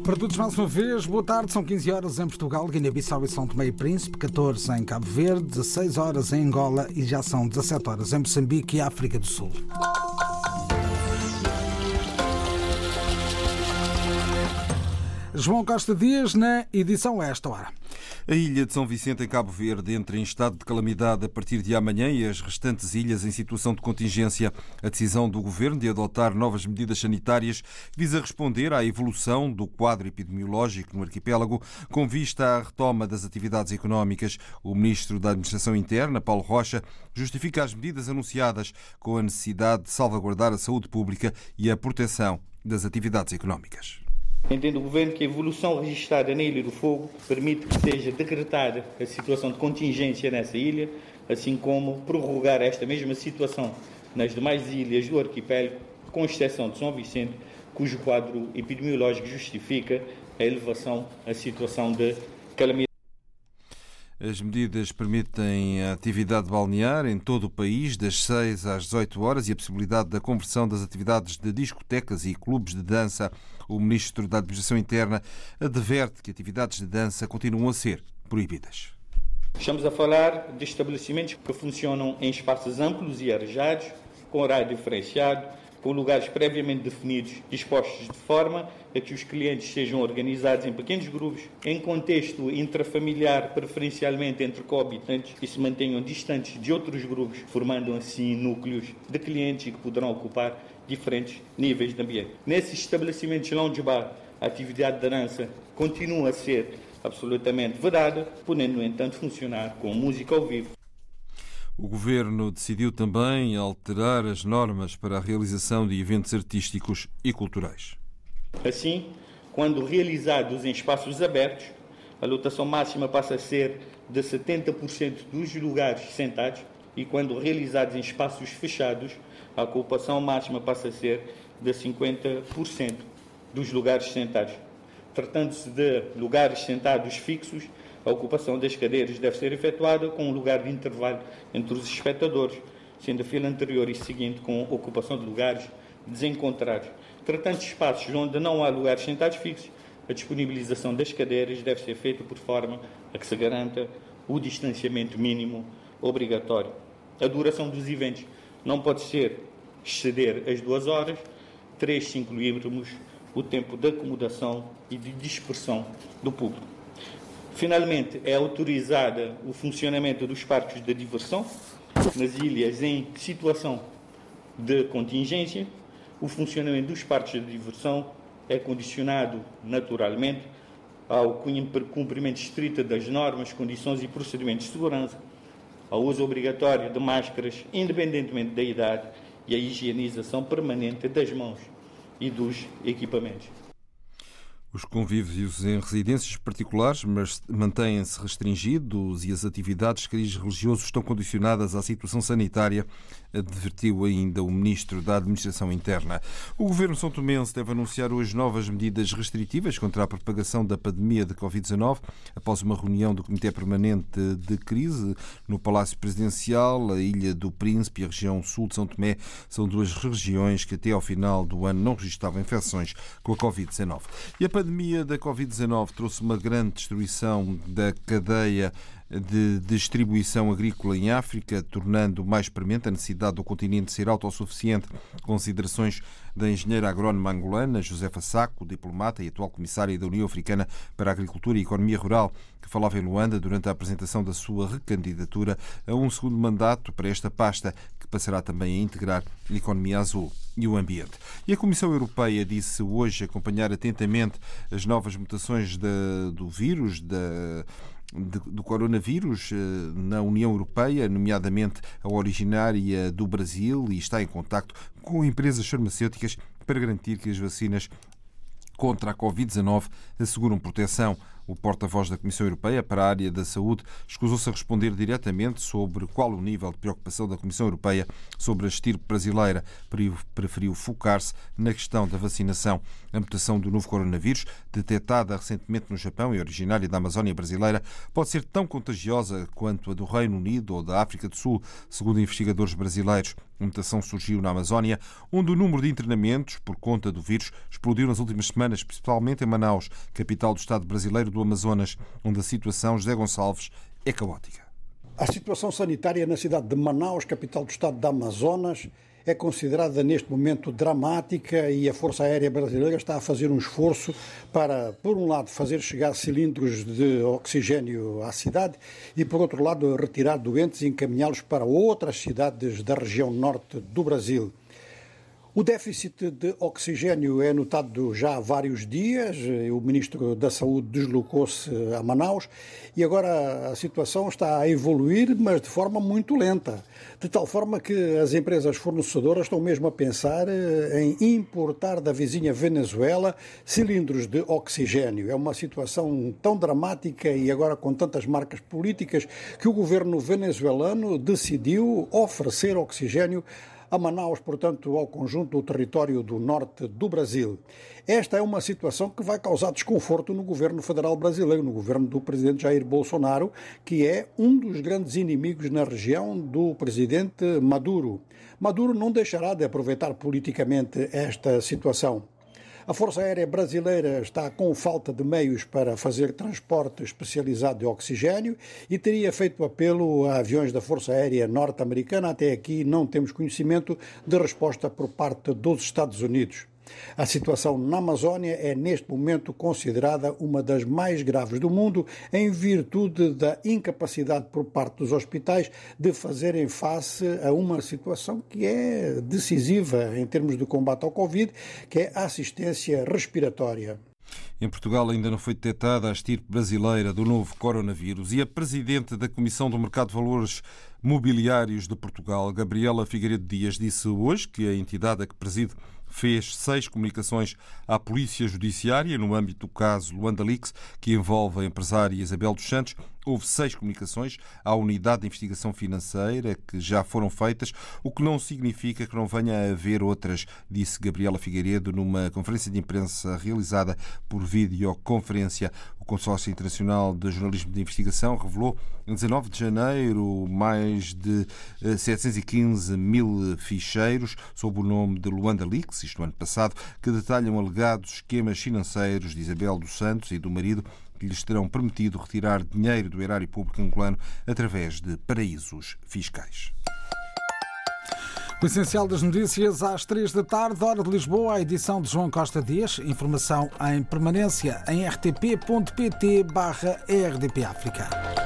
Para todos mais uma vez, boa tarde, são 15 horas em Portugal, Guiné-Bissau e São Tomé e Príncipe, 14 em Cabo Verde, 16 horas em Angola e já são 17 horas em Moçambique e África do Sul. João Costa Dias na edição a esta hora. A ilha de São Vicente, em Cabo Verde, entra em estado de calamidade a partir de amanhã e as restantes ilhas em situação de contingência. A decisão do Governo de adotar novas medidas sanitárias visa responder à evolução do quadro epidemiológico no arquipélago com vista à retoma das atividades económicas. O Ministro da Administração Interna, Paulo Rocha, justifica as medidas anunciadas com a necessidade de salvaguardar a saúde pública e a proteção das atividades económicas. Entende o Governo que a evolução registrada na Ilha do Fogo permite que seja decretada a situação de contingência nessa ilha, assim como prorrogar esta mesma situação nas demais ilhas do arquipélago, com exceção de São Vicente, cujo quadro epidemiológico justifica a elevação à situação de calamidade. As medidas permitem a atividade balnear em todo o país, das 6 às 18 horas, e a possibilidade da conversão das atividades de discotecas e clubes de dança. O Ministro da Administração Interna adverte que atividades de dança continuam a ser proibidas. Estamos a falar de estabelecimentos que funcionam em espaços amplos e arejados, com horário diferenciado, com lugares previamente definidos, dispostos de forma a que os clientes sejam organizados em pequenos grupos, em contexto intrafamiliar, preferencialmente entre coabitantes, e se mantenham distantes de outros grupos, formando assim núcleos de clientes que poderão ocupar diferentes níveis de ambiente. Nesses estabelecimentos lounge bar, a atividade de dança continua a ser absolutamente vedada, podendo, no entanto, funcionar com música ao vivo. O Governo decidiu também alterar as normas para a realização de eventos artísticos e culturais. Assim, quando realizados em espaços abertos, a lotação máxima passa a ser de 70% dos lugares sentados, e quando realizados em espaços fechados, a ocupação máxima passa a ser de 50% dos lugares sentados. Tratando-se de lugares sentados fixos, a ocupação das cadeiras deve ser efetuada com um lugar de intervalo entre os espectadores, sendo a fila anterior e seguinte com a ocupação de lugares desencontrados. Tratando de espaços onde não há lugares sentados fixos, a disponibilização das cadeiras deve ser feita por forma a que se garanta o distanciamento mínimo obrigatório. A duração dos eventos não pode exceder as 2 horas, 3 se incluirmos o tempo de acomodação e de dispersão do público. Finalmente, é autorizada o funcionamento dos parques de diversão nas ilhas em situação de contingência. O funcionamento dos parques de diversão é condicionado, naturalmente, ao cumprimento estrito das normas, condições e procedimentos de segurança, ao uso obrigatório de máscaras, independentemente da idade, e a higienização permanente das mãos e dos equipamentos. Os convívios em residências particulares mantêm-se restringidos e as atividades de cariz religioso estão condicionadas à situação sanitária, advertiu ainda o Ministro da Administração Interna. O Governo são-tomense deve anunciar hoje novas medidas restritivas contra a propagação da pandemia de Covid-19, após uma reunião do Comitê Permanente de Crise no Palácio Presidencial. A Ilha do Príncipe e a região sul de São Tomé são 2 regiões que até ao final do ano não registravam infecções com a Covid-19. E a pandemia da Covid-19 trouxe uma grande destruição da cadeia de distribuição agrícola em África, tornando mais premente a necessidade do continente ser autossuficiente. Considerações da engenheira agrónoma angolana Josefa Sacco, diplomata e atual comissária da União Africana para a Agricultura e Economia Rural, que falava em Luanda durante a apresentação da sua recandidatura a um segundo mandato para esta pasta, que passará também a integrar a economia azul e o ambiente. E a Comissão Europeia disse hoje acompanhar atentamente as novas mutações do vírus, do coronavírus na União Europeia, nomeadamente a originária do Brasil, e está em contacto com empresas farmacêuticas para garantir que as vacinas contra a Covid-19 asseguram proteção. O porta-voz da Comissão Europeia para a área da saúde escusou-se a responder diretamente sobre qual o nível de preocupação da Comissão Europeia sobre a estirpe brasileira. Preferiu focar-se na questão da vacinação. A mutação do novo coronavírus, detectada recentemente no Japão e originária da Amazónia brasileira, pode ser tão contagiosa quanto a do Reino Unido ou da África do Sul, segundo investigadores brasileiros. A mutação surgiu na Amazónia, onde o número de internamentos por conta do vírus explodiu nas últimas semanas, principalmente em Manaus, capital do estado brasileiro do Amazonas, onde a situação, José Gonçalves, é caótica. A situação sanitária na cidade de Manaus, capital do estado do Amazonas, é considerada neste momento dramática e a Força Aérea Brasileira está a fazer um esforço para, por um lado, fazer chegar cilindros de oxigênio à cidade e, por outro lado, retirar doentes e encaminhá-los para outras cidades da região norte do Brasil. O déficit de oxigênio é notado já há vários dias. O Ministro da Saúde deslocou-se a Manaus e agora a situação está a evoluir, mas de forma muito lenta. De tal forma que as empresas fornecedoras estão mesmo a pensar em importar da vizinha Venezuela cilindros de oxigênio. É uma situação tão dramática e agora com tantas marcas políticas que o governo venezuelano decidiu oferecer oxigênio a Manaus, portanto, ao conjunto do território do norte do Brasil. Esta é uma situação que vai causar desconforto no governo federal brasileiro, no governo do presidente Jair Bolsonaro, que é um dos grandes inimigos na região do presidente Maduro. Maduro não deixará de aproveitar politicamente esta situação. A Força Aérea Brasileira está com falta de meios para fazer transporte especializado de oxigênio e teria feito apelo a aviões da Força Aérea Norte-Americana. Até aqui não temos conhecimento de resposta por parte dos Estados Unidos. A situação na Amazónia é neste momento considerada uma das mais graves do mundo em virtude da incapacidade por parte dos hospitais de fazerem face a uma situação que é decisiva em termos de combate ao Covid, que é a assistência respiratória. Em Portugal ainda não foi detectada a estirpe brasileira do novo coronavírus e a Presidente da Comissão do Mercado de Valores Mobiliários de Portugal, Gabriela Figueiredo Dias, disse hoje que a entidade a que preside fez 6 comunicações à Polícia Judiciária no âmbito do caso Luanda Leaks, que envolve a empresária Isabel dos Santos. Houve 6 comunicações à Unidade de Investigação Financeira que já foram feitas, o que não significa que não venha a haver outras, disse Gabriela Figueiredo numa conferência de imprensa realizada por videoconferência. O Consórcio Internacional de Jornalismo de Investigação revelou em 19 de janeiro mais de 715 mil ficheiros sob o nome de Luanda Leaks, isto no ano passado, que detalham alegados esquemas financeiros de Isabel dos Santos e do marido que lhes terão permitido retirar dinheiro do erário público angolano através de paraísos fiscais. O essencial das notícias às 3 da tarde, hora de Lisboa, a edição de João Costa Dias. Informação em permanência em rtp.pt/rdpafrica.